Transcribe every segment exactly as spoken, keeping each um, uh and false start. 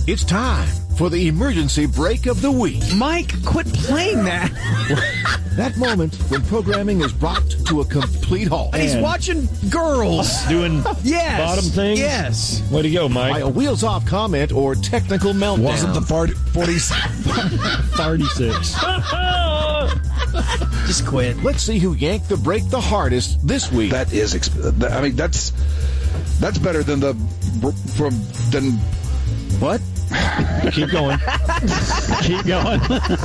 It's time for the emergency break of the week. Mike, quit playing that. That moment when programming is brought to a complete halt. And he's watching girls. Doing yes. bottom things? Yes. Way to go, Mike. By a wheels-off comment or technical meltdown. Wasn't the forty, forty, thirty-six. Just quit. Let's see who yanked the break the hardest this week. That is, exp- I mean, that's that's better than the from than What? Keep going. Keep going.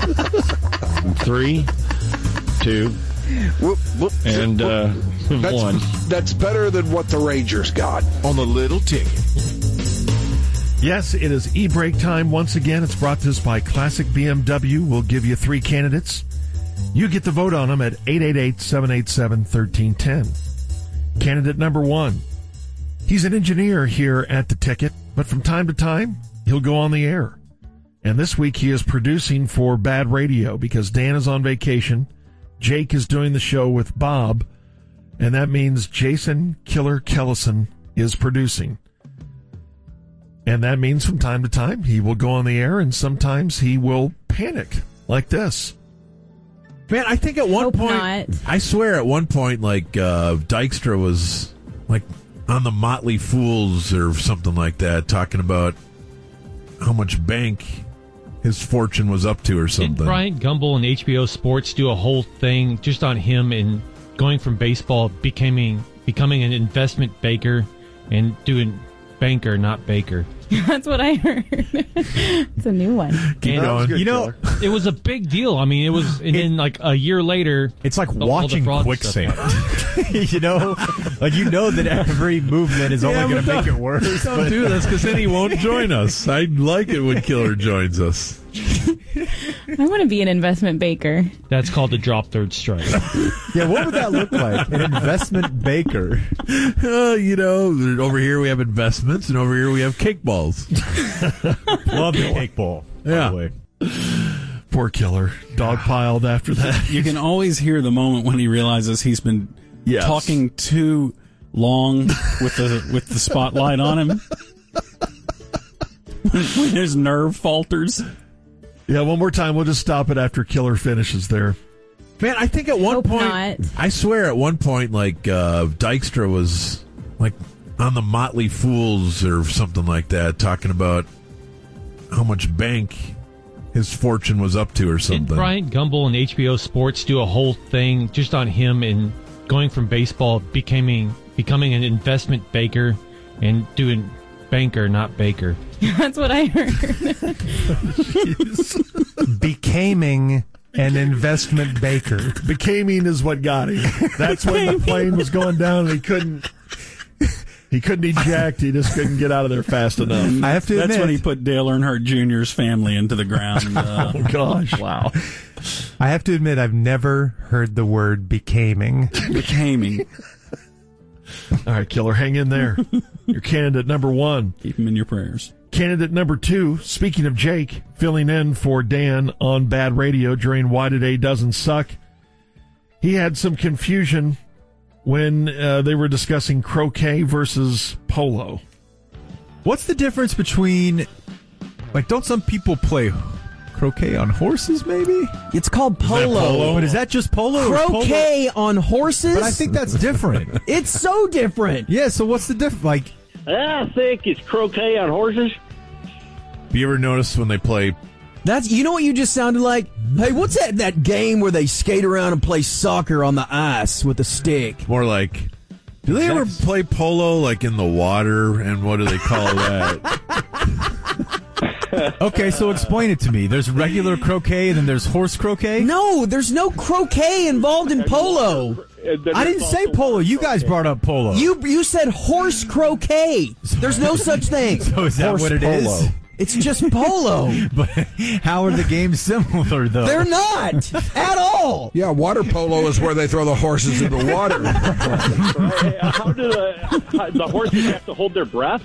Three, two, whoop, whoop, and uh, that's, one. That's better than what the Rangers got on the little ticket. Yes, it is e-break time once again. It's brought to us by Classic B M W. We'll give you three candidates. You get the vote on them at eight eight eight, seven eight seven, one three one zero. Candidate number one. He's an engineer here at the Ticket, but from time to time, he'll go on the air. And this week he is producing for Bad Radio because Dan is on vacation. Jake is doing the show with Bob, and that means Jason Killer Kellison is producing. And that means from time to time he will go on the air, and sometimes he will panic like this. Man, I think at one Hope point, not. I swear at one point, like, uh, Dykstra was, like, on the Motley Fools or something like that, talking about how much bank his fortune was up to or something. Did Bryant Gumbel and H B O Sports do a whole thing just on him and going from baseball, becoming becoming an investment banker and doing banker, not baker? That's what I heard. It's a new one. Keep going. You know, it was a big deal. I mean, it was, and then like a year later, it's like the, watching quicksand. You know, like you know that every movement is Yeah, only going to make don't- it worse. Don't but- do this because then he won't join us. I like it when Killer joins us. I want to be an investment banker. That's called the drop third strike. Yeah, what would that look like? An investment baker. Uh, you know, over here we have investments, and over here we have cake balls. Love the cake ball. By Yeah. the way. Poor Killer. Dogpiled after that. You can always hear the moment when he realizes he's been Yes. talking too long with the with the spotlight on him. when, when his nerve falters. Yeah, one more time. We'll just stop it after Killer finishes there. Man, I think at one Hope point, not. I swear at one point, like, uh, Dykstra was, like, on the Motley Fools or something like that, talking about how much bank his fortune was up to or something. Did Bryant Gumbel and H B O Sports do a whole thing just on him and going from baseball, becoming becoming an investment banker and doing banker, not baker? That's what I heard. Becaming an investment baker. Becaming is what got him. That's when the plane was going down and he couldn't he couldn't eject. He just couldn't get out of there fast enough. I have to That's admit, when he put Dale Earnhardt Junior's family into the ground. Uh, Oh, gosh. wow. I have to admit, I've never heard the word becaming. Becaming. All right, Killer, hang in there. Your candidate number one. Keep him in your prayers. Candidate number two, speaking of Jake, filling in for Dan on Bad Radio during Why Today Doesn't Suck. He had some confusion when uh, they were discussing croquet versus polo. What's the difference between, like, don't some people play croquet on horses, maybe? It's called polo. Polo? But is that just polo? or is polo- Croquet on horses? But I think that's different. It's so different. Yeah, so what's the difference? Like, I think it's croquet on horses. You ever notice when they play? That's you know what you just sounded like? Hey, what's that that game where they skate around and play soccer on the ice with a stick? More like, do they ever play polo like in the water? And what do they call that? okay, so explain it to me. There's regular croquet and then there's horse croquet? No, there's no croquet involved in polo. I didn't say polo. You guys brought up polo. You you said horse croquet. There's no such thing. So is that Horse what it is? polo. It's just polo. But how are the games similar, though? They're not at all. Yeah, water polo is where they throw the horses in the water. How do the, the horses have to hold their breath?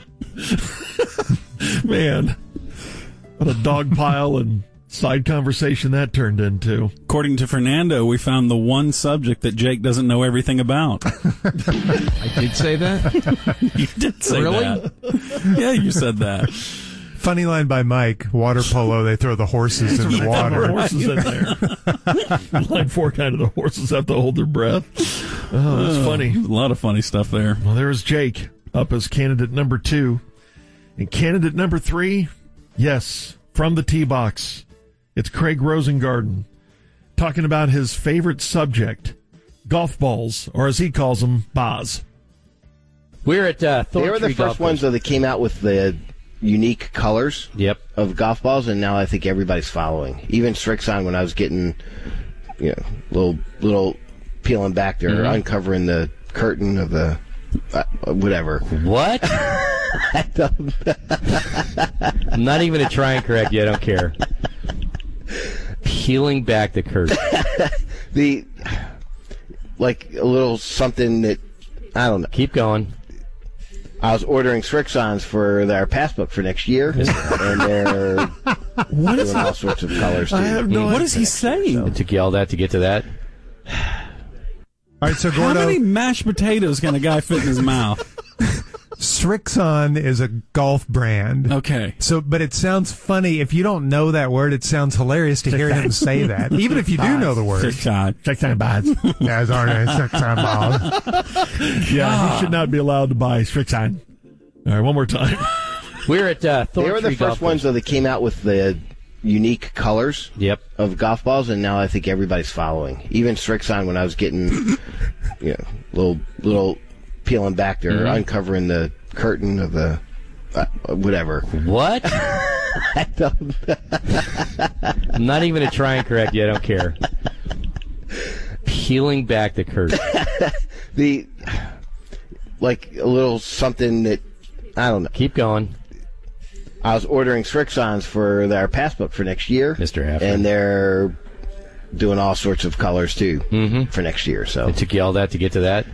Man, what a dog pile and side conversation that turned into. According to Fernando, we found the one subject that Jake doesn't know everything about. I did say that? You did say Really? that. Yeah, you said that. Funny line by Mike. Water polo, they throw the horses in the water. Horses in there. Line four, kind of the horses have to hold their breath. Oh, that's Oh, funny. A lot of funny stuff there. Well, there is Jake up as candidate number two. And candidate number three, yes, from the tee box, it's Craig Rosengarten talking about his favorite subject, golf balls, or as he calls them, baz. We're at uh, They were the first ones though that came out with the unique colors yep. of golf balls, and now I think everybody's following. Even Strixon, when I was getting, you know, little little peeling back there, Mm-hmm. uncovering the curtain of the uh, whatever. What? I don't, I'm not even going to try and correct you. I don't care. Peeling back the curtain. the like a little something that I don't know. Keep going. I was ordering Strixons for our passbook for next year, and they're What is doing all sorts of colors too. I have no What is he saying? It took you all that to get to that? All right, so How Gordo, many mashed potatoes can a guy fit in his mouth? Strixon is a golf brand. Okay. So, but it sounds funny. If you don't know that word, it sounds hilarious to hear him say that. Even if you do know the word. Strixon. Strixon baz. Guys aren't a Strixon balls. Yeah, he should not be allowed to buy Strixon. All right, one more time. We're at uh, They were the Thorntree first Golf ones though that came out with the unique colors Yep. of golf balls, and now I think everybody's following. Even Strixon, when I was getting, you know, little little peeling back there, Mm-hmm. uncovering the curtain of the uh, whatever. What? I don't, I'm not even going to try and correct you. I don't care. Peeling back the curtain. the like a little something that I don't know. Keep going. I was ordering Strixons for our passbook for next year, Mister Hafner. and they're doing all sorts of colors too Mm-hmm. for next year. So It took you all that to get to that?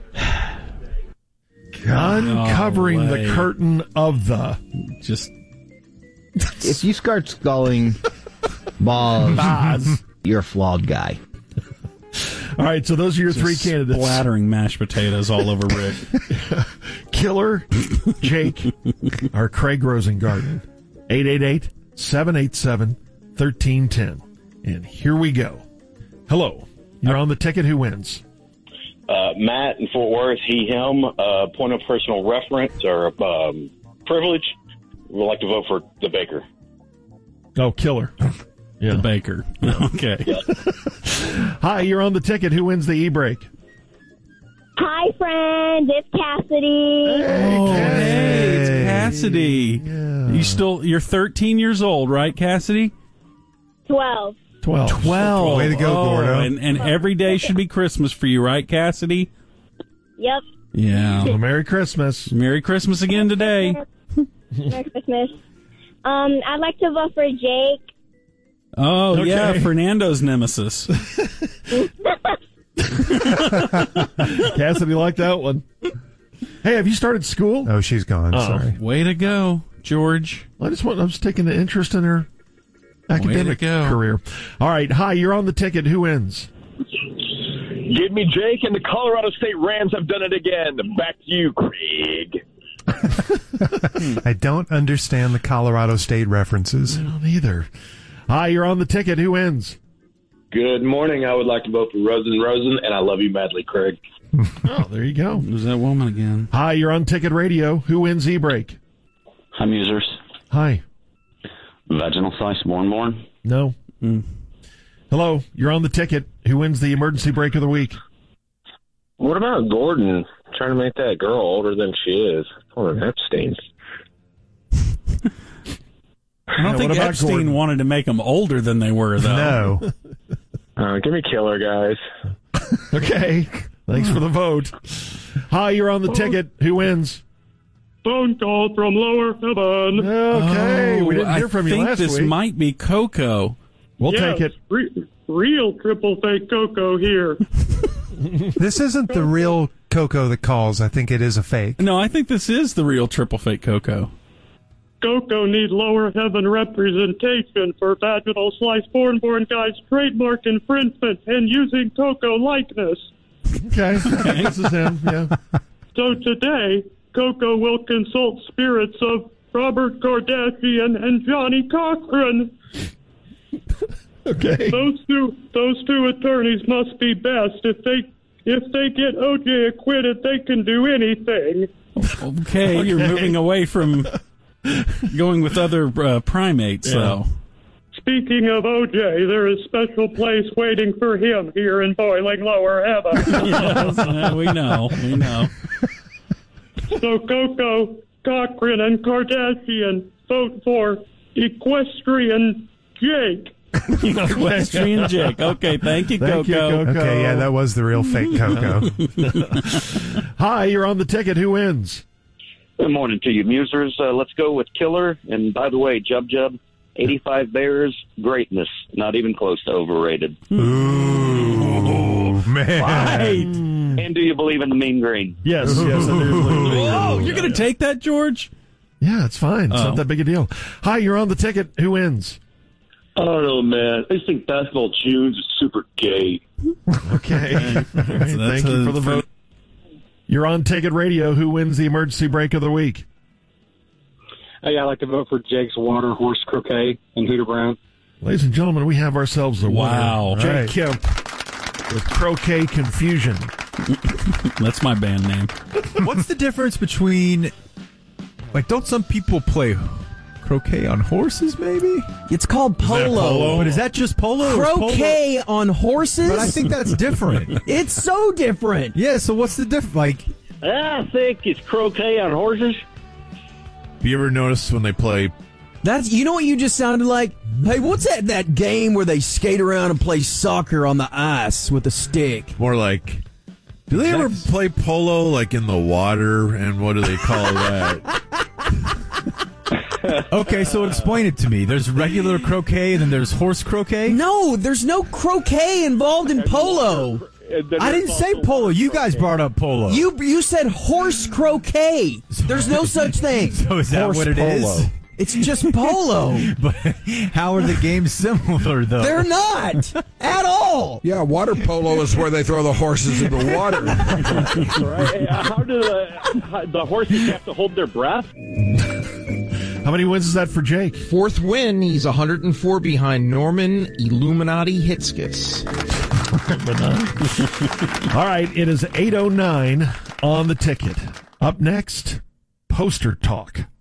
Uncovering way. the curtain of the Just If you start sculling balls, baz. you're a flawed guy. All right, so those are your three candidates. splattering mashed potatoes all over Rick. Killer, Jake, or Craig Rosengarten. eight eight eight, seven eight seven, one three one zero. And here we go. Hello. You're on the ticket. Who wins? Uh, Matt in Fort Worth, he, him, uh, point of personal reference or um, privilege, would like to vote for the Baker. Oh, Killer. Yeah. The Baker. Okay. Hi, you're on the ticket. Who wins the e-break? Hi, friends. It's Cassidy. Oh, hey, it's Cassidy. You still, you're thirteen years old, right, Cassidy? Twelve. Twelve. Twelve. Way to go, Oh, Gordo. And, and every day should be Christmas for you, right, Cassidy? Yep. Yeah. Well, Merry Christmas. Merry Christmas again today. Merry Christmas. Um, I'd like to vote for Jake. Oh, Okay. yeah, Fernando's nemesis. Cassidy liked that one. Hey, have you started school? Oh, she's gone. Oh. Sorry. Way to go, George. I just want. I was taking an interest in her academic go. career. All right. Hi, you're on the ticket. Who wins? Give me Jake, and the Colorado State Rams have done it again. Back to you, Craig. I don't understand the Colorado State references. I don't either. Hi, you're on the ticket. Who wins? Good morning. I would like to vote for Rosen Rosen, and I love you madly, Craig. Oh, there you go. Who's that woman again? Hi, you're on Ticket Radio. Who wins e-break? Hi, musers. Hi. Vaginal slice, born, born. No. Mm. Hello, you're on the ticket. Who wins the emergency break of the week? What about Gordon trying to make that girl older than she is? Oh, Epstein. I don't Yeah, think what about Epstein Gordon? wanted to make them older than they were, though. No. Uh, give me Killer, guys. Okay. Thanks for the vote. Hi, you're on the ticket. Who wins? Phone call from lower heaven. Okay. Oh, we didn't hear I from you think last this week. might be Coco. We'll Yes, take it. Re- real triple fake Coco here. This isn't the real Coco that calls. I think it is a fake. No, I think this is the real triple fake Coco. Coco need lower heaven representation for vaginal slice born born guys trademark infringement and using Coco likeness. Okay. This is him. Yeah. So today, Coco will consult spirits of Robert Kardashian, and Johnny Cochran. Okay. Those two, those two attorneys must be best. If they, if they get O J acquitted, they can do anything. Okay, okay. You're moving away from going with other uh, primates, Yeah. though. Speaking of O J, there is a special place waiting for him here in boiling lower heaven. Yes, uh, we know, we know. So Coco, Cochran, and Kardashian vote for Equestrian Jake. Equestrian Jake. Okay, thank you, Thank you, Coco. Coco. Okay, yeah, that was the real fake Coco. Hi, you're on the ticket. Who wins? Good morning to you, Musers. Uh, let's go with Killer. And by the way, Jub Jub, eighty-five Bears, greatness. Not even close to overrated. Ooh, man. Right. And do you believe in the mean green? Yes, yes, I do. Oh, you're going to take that, George? Yeah, it's fine. It's Oh. not that big a deal. Hi, you're on the ticket. Who wins? I don't know, man. I just think Basketball Tunes is super gay. Okay. All right, that's thank you a- for the vote. You're on Ticket Radio. Who wins the emergency break of the week? Hey, I'd like to vote for Jake's Water Horse Croquet and Hooter Brown. Ladies and gentlemen, we have ourselves a Wow. winner. Jake Right. Kemp with Croquet Confusion. That's my band name. What's the difference between, like, don't some people play croquet on horses, maybe? It's called polo. But is that just polo? or is polo- Croquet on horses? But I think that's different. It's so different. Yeah, so what's the difference? Like, I think it's croquet on horses. Have you ever noticed when they play? That's you know what you just sounded like? Hey, what's that that game where they skate around and play soccer on the ice with a stick? More like, do they ever play polo like in the water? And what do they call that? okay, so explain it to me. There's regular croquet and then there's horse croquet? No, there's no croquet involved in polo. I didn't say polo. You guys brought up polo. You you said horse croquet. There's no such thing. So is that Horse what it is? polo. It's just polo. But how are the games similar, though? They're not at all. Yeah, water polo is where they throw the horses in the water. Right? How do the, how- the horses have to hold their breath? How many wins is that for Jake? Fourth win. He's one hundred four behind Norman Illuminati Hitskis. All right, it is eight oh nine on the ticket. Up next, Poster Talk.